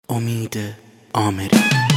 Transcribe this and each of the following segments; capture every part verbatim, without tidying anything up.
امید آمری.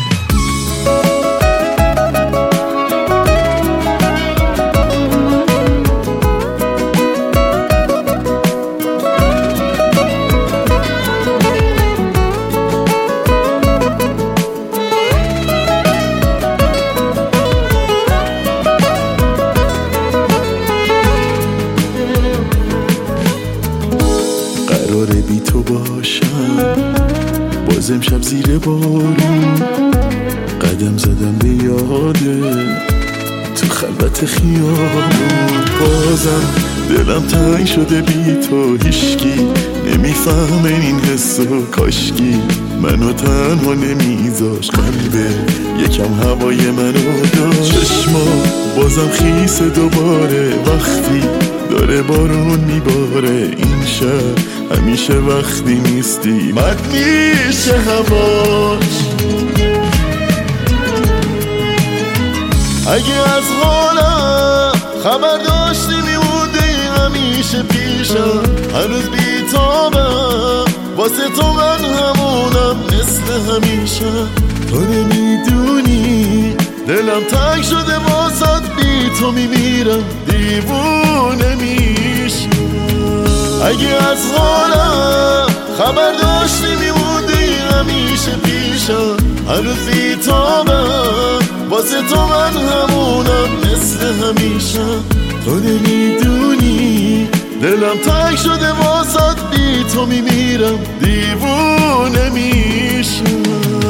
قراره بی تو باشم، باز امشب زیر بارون قدم زدم به یاده تو خلوت خیابون. بازم دلم تنگ شده بی تو، هیشکی نمیفهمه این حسو، کاشکی منو تنها نمیذاش قلبه یکم هوای منو داشت. چشما بازم خیس دوباره وقتی داره بارون میباره، این شب همیشه وقتی نیستی مد میشه هواش. اگه از حالم خبر داشتی میموندی همیشه پیشم، هنوز بیتابم واسه تو من همونم مثل همیشه. تو نمیدونی دلم تنگ شده واسد، بی تو میمیرم دیوونه میشم. اگه از حالم خبر داشتی میموندی همیشه پیشم، هنوز بیتابم واسه تو من همونم مثل همیشه. تو نمیدونی دلم تنگ شده واسد، بی تو میمیرم دیوونه میشم.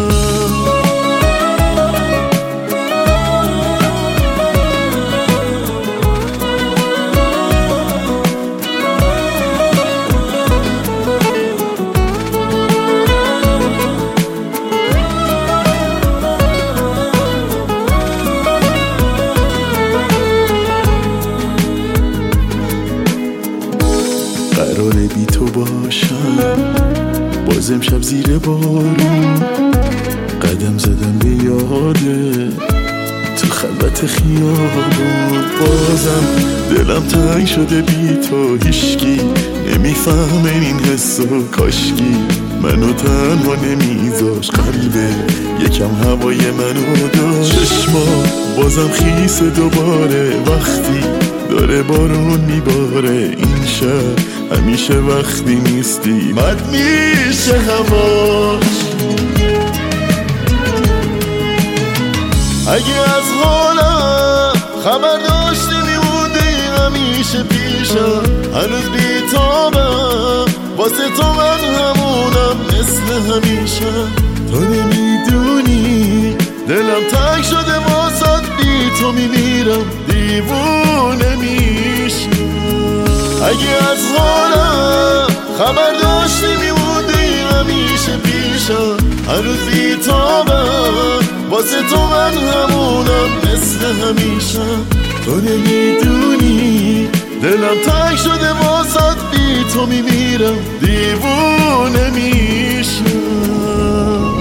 قراره بی تو باشم، باز امشب زیر بارون قدم زدم به یاده تو خلوت خیابون. بازم دلم تنگ شده بی تو، هیشکی نمیفهمه این حسو، کاشکی منو تنها نمیذاش قلبه یکم هوای منو داشت. چشما بازم خیس دوباره وقتی داره بارون میباره، این شب همیشه وقتی نیستی مد میشه هواش. اگه از حالم خبر داشتی میموندی همیشه پیشم، هنوز بیتابم واسه تو من همونم مثل همیشه. تو نمیدونی دلم تنگ شده واسد، بی تو میمیرم دیوونه میشم. اگه از حالم خبر داشتی میموندی همیشه پیشم، هنوز بیتابم واسه تو من همونم مثل همیشه. تو نمیدونی دلم تنگ شده واسد، بی تو میمیرم دیوونه میشم.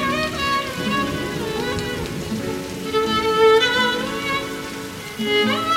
Yeah.